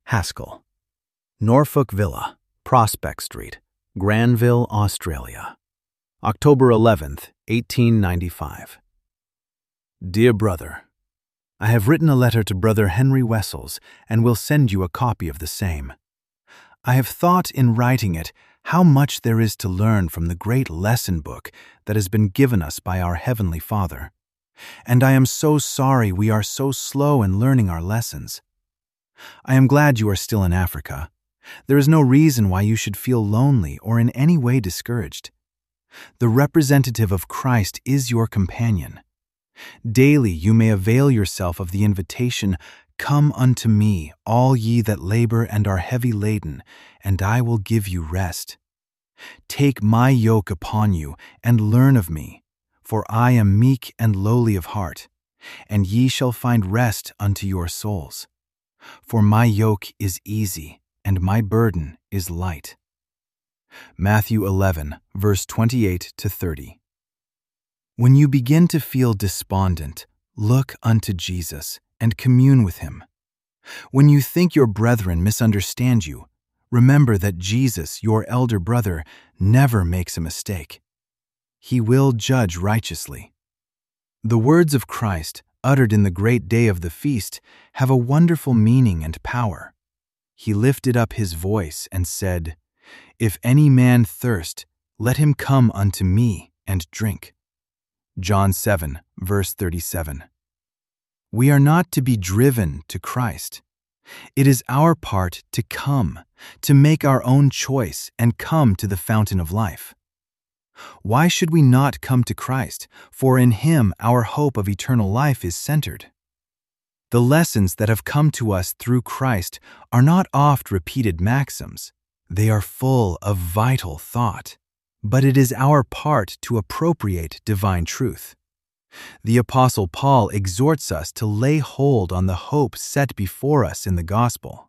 Haskell. Norfolk Villa, Prospect Street, Granville, Australia. October 11th, 1895. Dear Brother, I have written a letter to Brother Henry Wessels and will send you a copy of the same. I have thought in writing it how much there is to learn from the great lesson book that has been given us by our Heavenly Father, and I am so sorry we are so slow in learning our lessons. I am glad you are still in Africa. There is no reason why you should feel lonely or in any way discouraged. The representative of Christ is your companion. Daily you may avail yourself of the invitation, "Come unto me, all ye that labor and are heavy laden, and I will give you rest. Take my yoke upon you, and learn of me, for I am meek and lowly of heart, and ye shall find rest unto your souls. For my yoke is easy, and my burden is light." Matthew 11, verse 28 to 30. When you begin to feel despondent, look unto Jesus and commune with him. When you think your brethren misunderstand you, remember that Jesus, your elder brother, never makes a mistake. He will judge righteously. The words of Christ, uttered in the great day of the feast, have a wonderful meaning and power. He lifted up his voice and said, "If any man thirst, let him come unto me and drink." John 7, verse 37. We are not to be driven to Christ. It is our part to come, to make our own choice and come to the fountain of life. Why should we not come to Christ? For in him our hope of eternal life is centered. The lessons that have come to us through Christ are not oft-repeated maxims. They are full of vital thought. But it is our part to appropriate divine truth. The Apostle Paul exhorts us to lay hold on the hope set before us in the gospel.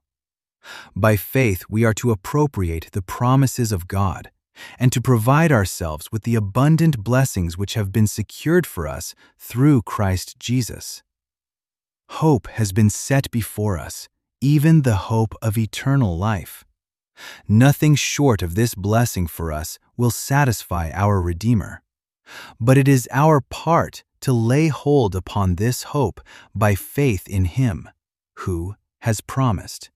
By faith, we are to appropriate the promises of God and to provide ourselves with the abundant blessings which have been secured for us through Christ Jesus. Hope has been set before us, even the hope of eternal life. Nothing short of this blessing for us will satisfy our Redeemer, but it is our part to lay hold upon this hope by faith in him, who has promised.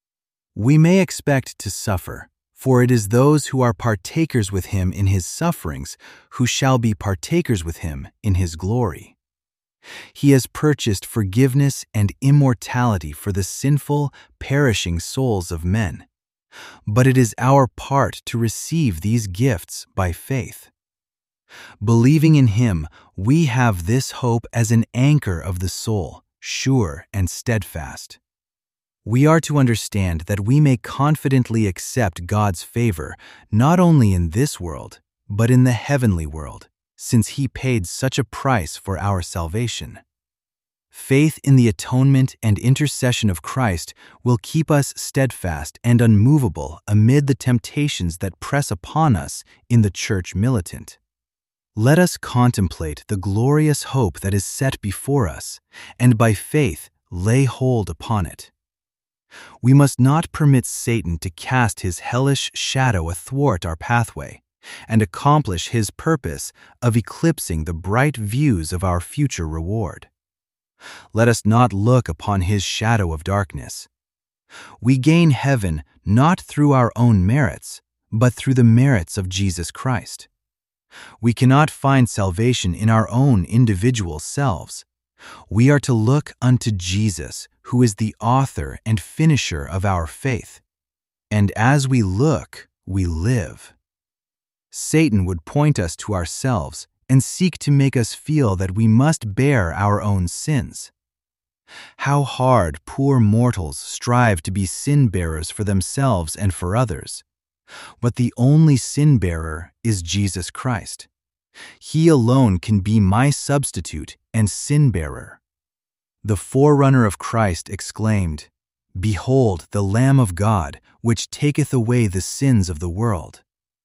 We may expect to suffer, for it is those who are partakers with him in his sufferings who shall be partakers with him in his glory. He has purchased forgiveness and immortality for the sinful, perishing souls of men, but it is our part to receive these gifts by faith. Believing in him, we have this hope as an anchor of the soul, sure and steadfast. We are to understand that we may confidently accept God's favor not only in this world, but in the heavenly world, since he paid such a price for our salvation. Faith in the atonement and intercession of Christ will keep us steadfast and unmovable amid the temptations that press upon us in the church militant. Let us contemplate the glorious hope that is set before us, and by faith lay hold upon it. We must not permit Satan to cast his hellish shadow athwart our pathway and accomplish his purpose of eclipsing the bright views of our future reward. Let us not look upon his shadow of darkness. We gain heaven not through our own merits, but through the merits of Jesus Christ. We cannot find salvation in our own individual selves. We are to look unto Jesus, who is the author and finisher of our faith. And as we look, we live. Satan would point us to ourselves and seek to make us feel that we must bear our own sins. How hard poor mortals strive to be sin-bearers for themselves and for others. But the only sin-bearer is Jesus Christ. He alone can be my substitute and sin-bearer. The forerunner of Christ exclaimed, "Behold the Lamb of God, which taketh away the sins of the world."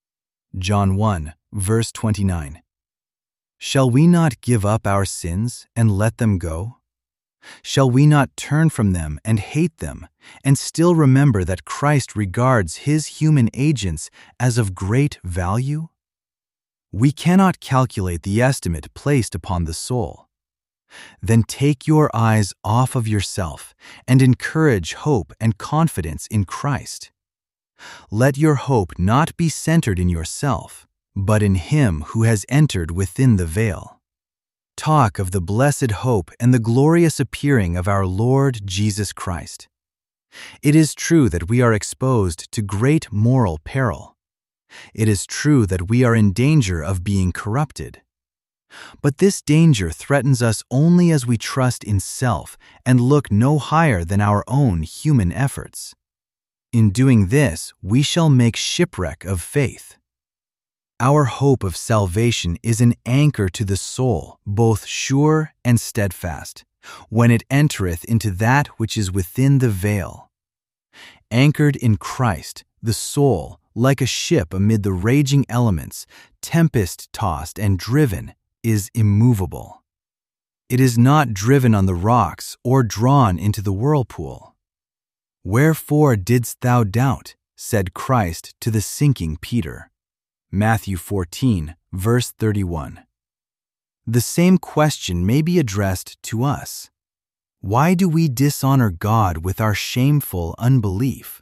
John 1, verse 29. Shall we not give up our sins and let them go? Shall we not turn from them and hate them, and still remember that Christ regards his human agents as of great value? We cannot calculate the estimate placed upon the soul. Then take your eyes off of yourself and encourage hope and confidence in Christ. Let your hope not be centered in yourself, but in him who has entered within the veil. Talk of the blessed hope and the glorious appearing of our Lord Jesus Christ. It is true that we are exposed to great moral peril. It is true that we are in danger of being corrupted. But this danger threatens us only as we trust in self and look no higher than our own human efforts. In doing this, we shall make shipwreck of faith. Our hope of salvation is an anchor to the soul, both sure and steadfast, when it entereth into that which is within the veil. Anchored in Christ, the soul, like a ship amid the raging elements, tempest-tossed and driven, is immovable. It is not driven on the rocks or drawn into the whirlpool. Wherefore didst thou doubt? Said Christ to the sinking Peter. Matthew 14, verse 31. The same question may be addressed to us. Why do we dishonor God with our shameful unbelief?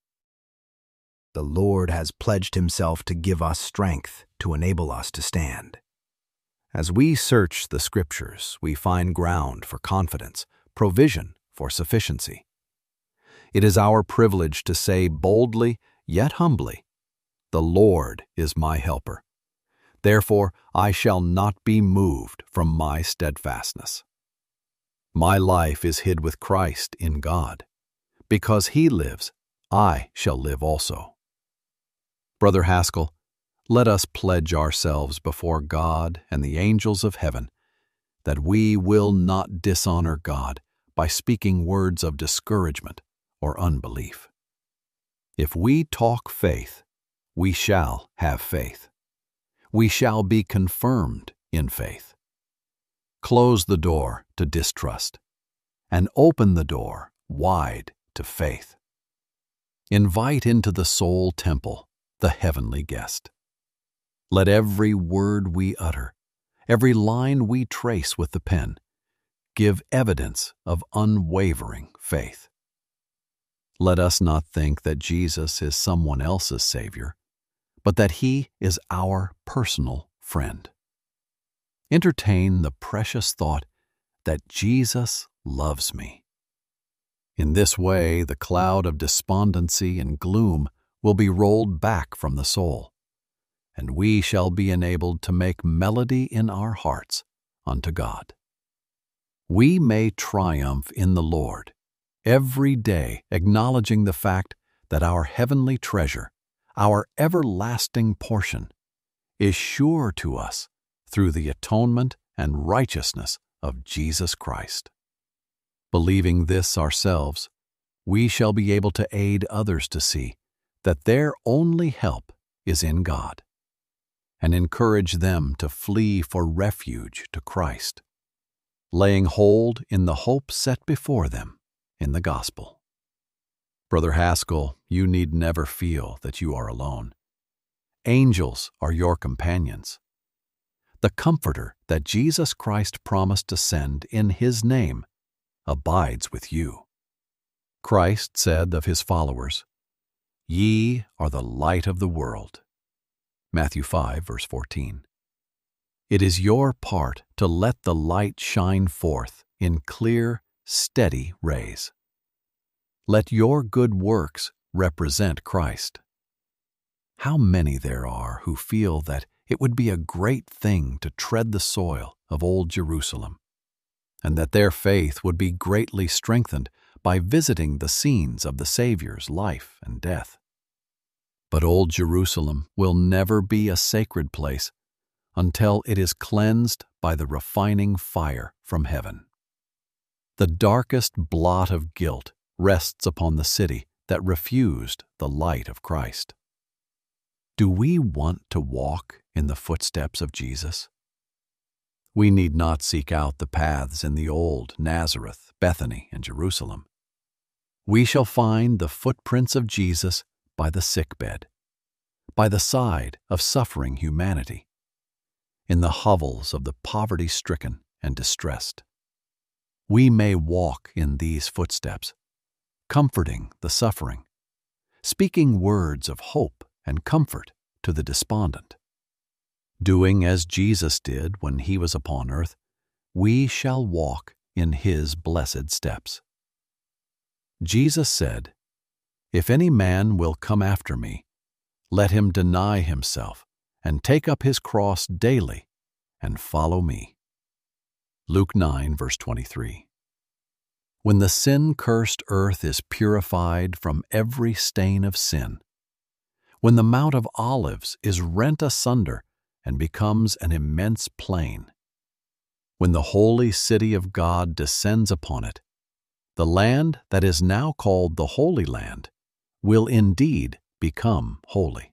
The Lord has pledged himself to give us strength to enable us to stand. As we search the Scriptures, we find ground for confidence, provision for sufficiency. It is our privilege to say boldly, yet humbly, "The Lord is my helper. Therefore I shall not be moved from my steadfastness. My life is hid with Christ in God. Because he lives, I shall live also." Brother Haskell, let us pledge ourselves before God and the angels of heaven that we will not dishonor God by speaking words of discouragement or unbelief. If we talk faith, we shall have faith. We shall be confirmed in faith. Close the door to distrust and open the door wide to faith. Invite into the soul temple the heavenly guest. Let every word we utter, every line we trace with the pen, give evidence of unwavering faith. Let us not think that Jesus is someone else's Savior, but that he is our personal friend. Entertain the precious thought that Jesus loves me. In this way, the cloud of despondency and gloom will be rolled back from the soul, and we shall be enabled to make melody in our hearts unto God. We may triumph in the Lord, every day acknowledging the fact that our heavenly treasure, our everlasting portion, is sure to us through the atonement and righteousness of Jesus Christ. Believing this ourselves, we shall be able to aid others to see that their only help is in God, and encourage them to flee for refuge to Christ, laying hold in the hope set before them in the gospel. Brother Haskell, you need never feel that you are alone. Angels are your companions. The Comforter that Jesus Christ promised to send in his name abides with you. Christ said of his followers, "Ye are the light of the world." Matthew 5, verse 14. It is your part to let the light shine forth in clear, steady rays. Let your good works represent Christ. How many there are who feel that it would be a great thing to tread the soil of Old Jerusalem, and that their faith would be greatly strengthened by visiting the scenes of the Savior's life and death. But Old Jerusalem will never be a sacred place until it is cleansed by the refining fire from heaven. The darkest blot of guilt rests upon the city that refused the light of Christ. Do we want to walk in the footsteps of Jesus? We need not seek out the paths in the old Nazareth Bethany and Jerusalem. We shall find the footprints of Jesus by the sickbed, by the side of suffering humanity, in the hovels of the poverty-stricken and distressed. We may walk in these footsteps, comforting the suffering, speaking words of hope and comfort to the despondent. Doing as Jesus did when he was upon earth, we shall walk in his blessed steps. Jesus said, "If any man will come after me, let him deny himself and take up his cross daily and follow me." Luke 9, verse 23. When the sin-cursed earth is purified from every stain of sin, when the Mount of Olives is rent asunder and becomes an immense plain, when the holy city of God descends upon it, the land that is now called the Holy Land will indeed become holy.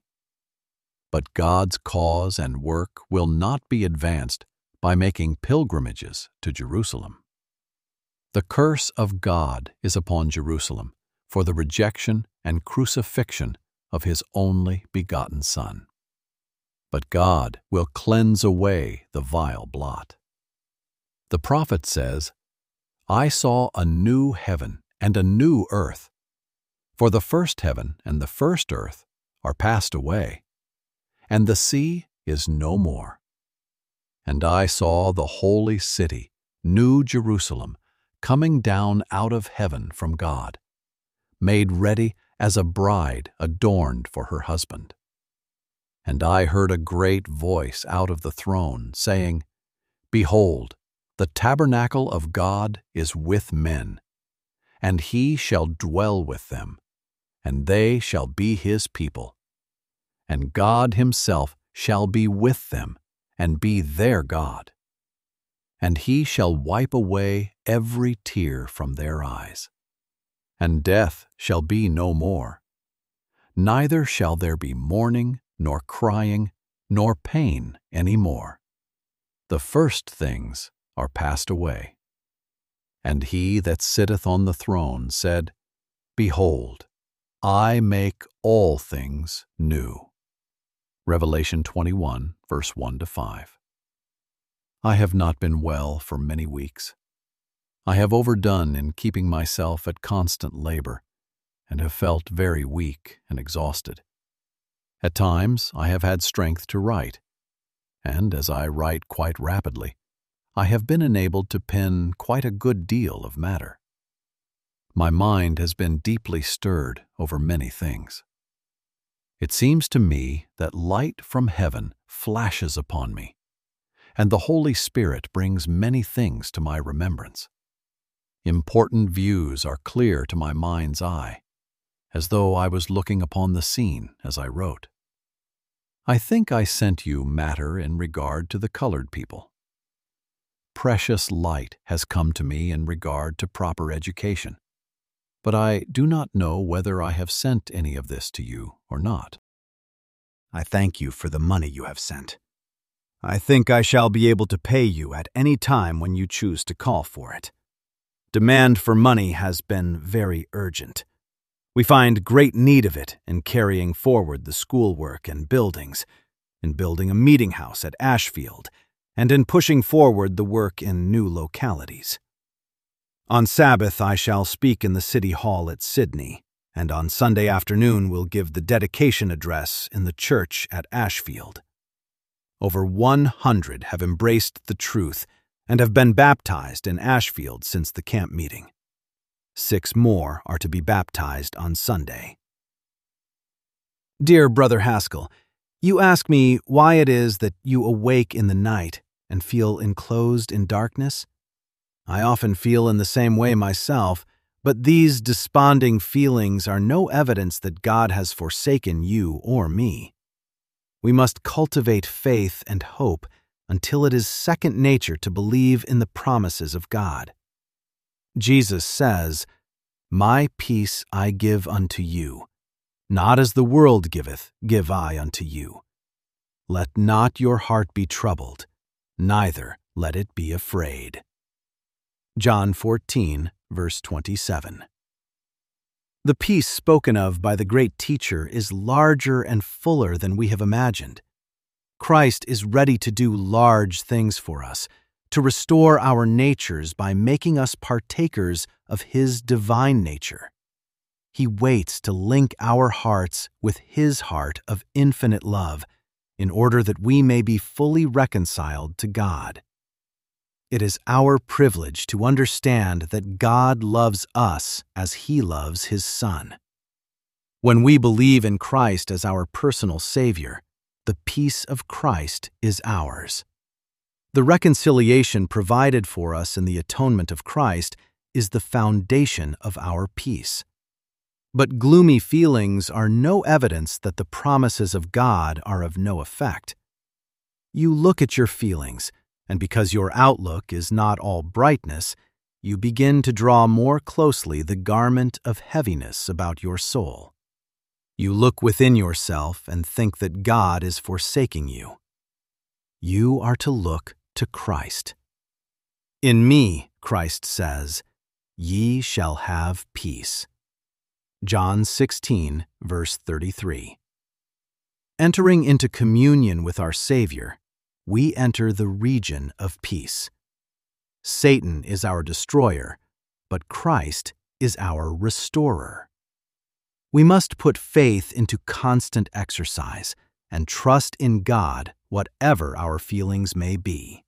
But God's cause and work will not be advanced by making pilgrimages to Jerusalem. The curse of God is upon Jerusalem for the rejection and crucifixion of his only begotten Son. But God will cleanse away the vile blot. The prophet says, "I saw a new heaven and a new earth, for the first heaven and the first earth are passed away, and the sea is no more. And I saw the holy city, New Jerusalem, coming down out of heaven from God, made ready as a bride adorned for her husband. And I heard a great voice out of the throne, saying, 'Behold, the tabernacle of God is with men, and he shall dwell with them, and they shall be his people. And God himself shall be with them, and be their God. And he shall wipe away every tear from their eyes. And death shall be no more. Neither shall there be mourning, nor crying, nor pain any more. The first things are passed away.' And he that sitteth on the throne said, 'Behold, I make all things new.'" Revelation 21, verse 1-5. I have not been well for many weeks. I have overdone in keeping myself at constant labor, and have felt very weak and exhausted. At times I have had strength to write, and as I write quite rapidly, I have been enabled to pen quite a good deal of matter. My mind has been deeply stirred over many things. It seems to me that light from heaven flashes upon me, and the Holy Spirit brings many things to my remembrance. Important views are clear to my mind's eye, as though I was looking upon the scene as I wrote. I think I sent you matter in regard to the colored people. Precious light has come to me in regard to proper education, but I do not know whether I have sent any of this to you or not. I thank you for the money you have sent. I think I shall be able to pay you at any time when you choose to call for it. Demand for money has been very urgent. We find great need of it in carrying forward the schoolwork and buildings, in building a meeting house at Ashfield, and in pushing forward the work in new localities. On Sabbath I shall speak in the City Hall at Sydney, and on Sunday afternoon will give the dedication address in the church at Ashfield. Over 100 have embraced the truth and have been baptized in Ashfield since the camp meeting. 6 more are to be baptized on Sunday. Dear Brother Haskell, you ask me why it is that you awake in the night and feel enclosed in darkness. I often feel in the same way myself, but these desponding feelings are no evidence that God has forsaken you or me. We must cultivate faith and hope until it is second nature to believe in the promises of God. Jesus says, "My peace I give unto you. Not as the world giveth, give I unto you. Let not your heart be troubled, neither let it be afraid." John 14, verse 27. The peace spoken of by the great teacher is larger and fuller than we have imagined. Christ is ready to do large things for us, to restore our natures by making us partakers of His divine nature. He waits to link our hearts with His heart of infinite love in order that we may be fully reconciled to God. It is our privilege to understand that God loves us as He loves His Son. When we believe in Christ as our personal Savior, the peace of Christ is ours. The reconciliation provided for us in the atonement of Christ is the foundation of our peace. But gloomy feelings are no evidence that the promises of God are of no effect. You look at your feelings, and because your outlook is not all brightness, you begin to draw more closely the garment of heaviness about your soul. You look within yourself and think that God is forsaking you. You are to look to Christ. In me, Christ says, ye shall have peace. John 16, verse 33. Entering into communion with our Savior, we enter the region of peace. Satan is our destroyer, but Christ is our restorer. We must put faith into constant exercise and trust in God whatever our feelings may be.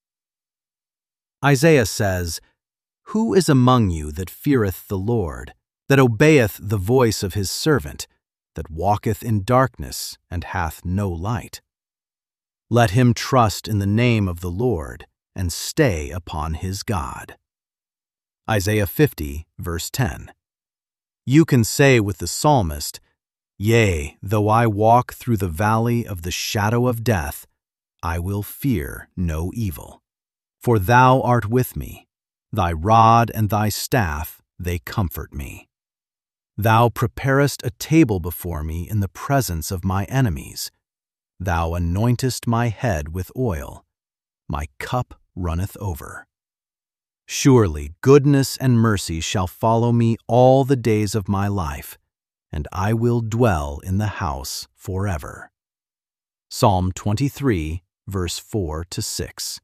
Isaiah says, "Who is among you that feareth the Lord, that obeyeth the voice of his servant, that walketh in darkness and hath no light? Let him trust in the name of the Lord and stay upon his God." Isaiah 50, verse 10. You can say with the psalmist, "Yea, though I walk through the valley of the shadow of death, I will fear no evil. For thou art with me, thy rod and thy staff, they comfort me. Thou preparest a table before me in the presence of my enemies. Thou anointest my head with oil. My cup runneth over. Surely goodness and mercy shall follow me all the days of my life, and I will dwell in the house forever." Psalm 23, verse 4-6.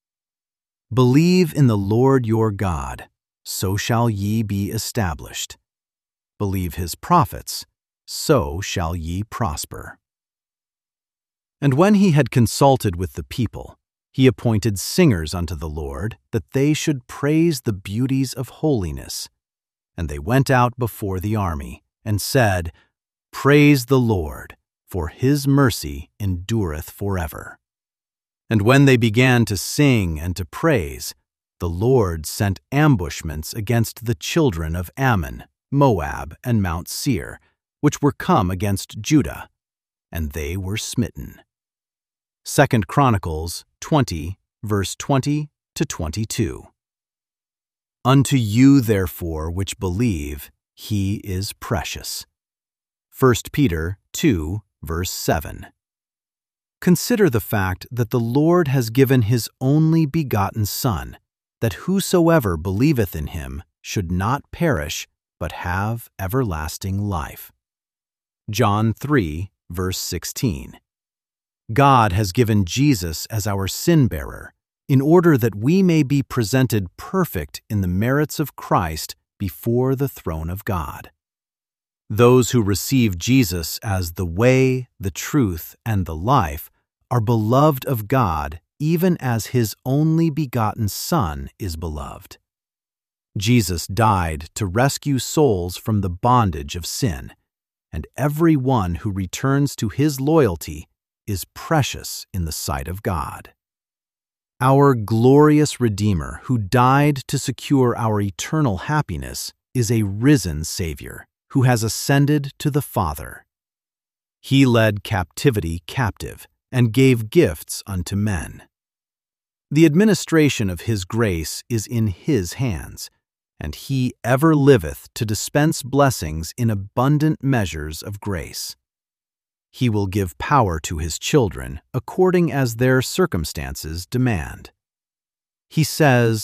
Believe in the Lord your God, so shall ye be established. Believe his prophets, so shall ye prosper. And when he had consulted with the people, he appointed singers unto the Lord, that they should praise the beauties of holiness. And they went out before the army, and said, Praise the Lord, for his mercy endureth forever. And when they began to sing and to praise, the Lord sent ambushments against the children of Ammon, Moab, and Mount Seir, which were come against Judah, and they were smitten. 2 Chronicles 20, verse 20-22. Unto you, therefore, which believe, he is precious. 1 Peter 2, verse 7. Consider the fact that the Lord has given his only begotten Son, that whosoever believeth in him should not perish, but have everlasting life. John 3, verse 16. God has given Jesus as our sin-bearer, in order that we may be presented perfect in the merits of Christ before the throne of God. Those who receive Jesus as the way, the truth, and the life are beloved of God, even as his only begotten Son is beloved. Jesus died to rescue souls from the bondage of sin, and every one who returns to his loyalty is precious in the sight of God. Our glorious Redeemer, who died to secure our eternal happiness, is a risen Savior who has ascended to the Father. He led captivity captive and gave gifts unto men. The administration of his grace is in his hands, and he ever liveth to dispense blessings in abundant measures of grace. He will give power to his children according as their circumstances demand. He says,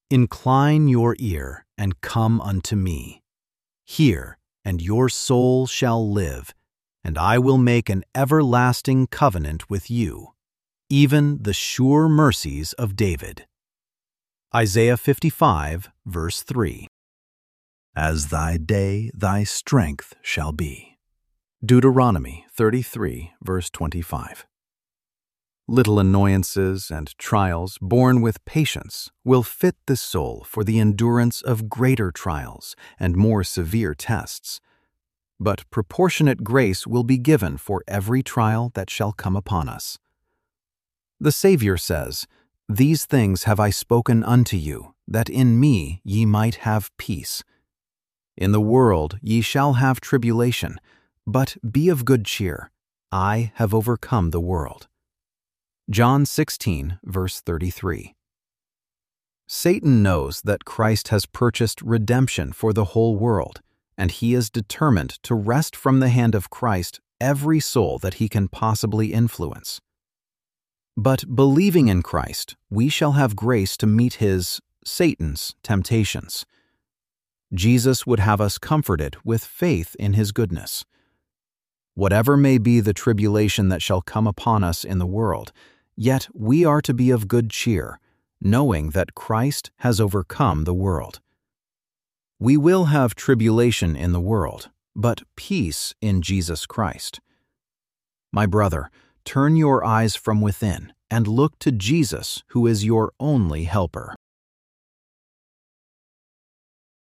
Incline your ear and come unto me. Hear, and your soul shall live, and I will make an everlasting covenant with you, even the sure mercies of David. Isaiah 55, verse 3. As thy day, thy strength shall be. Deuteronomy 33, verse 25. Little annoyances and trials borne with patience will fit the soul for the endurance of greater trials and more severe tests. But proportionate grace will be given for every trial that shall come upon us. The Savior says, "These things have I spoken unto you, that in me ye might have peace. In the world ye shall have tribulation, but be of good cheer. I have overcome the world." John 16, verse 33. Satan knows that Christ has purchased redemption for the whole world, and he is determined to wrest from the hand of Christ every soul that he can possibly influence. But believing in Christ, we shall have grace to meet Satan's temptations. Jesus would have us comforted with faith in his goodness. Whatever may be the tribulation that shall come upon us in the world, yet we are to be of good cheer, knowing that Christ has overcome the world. We will have tribulation in the world, but peace in Jesus Christ. My brother, turn your eyes from within and look to Jesus, who is your only helper.